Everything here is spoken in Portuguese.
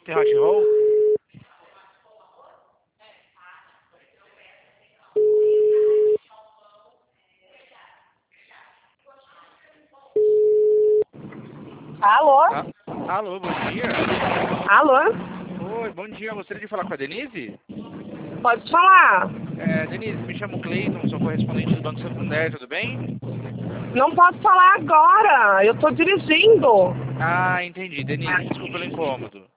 tem hot roll? Alô? Alô, bom dia. Alô? Oi, bom dia. Gostaria de falar com a Denise? Pode falar. Denise, me chamo Cleiton, sou correspondente do Banco Santander, tudo bem? Não posso falar agora, eu tô dirigindo. Ah, entendi. Denise, desculpa pelo incômodo.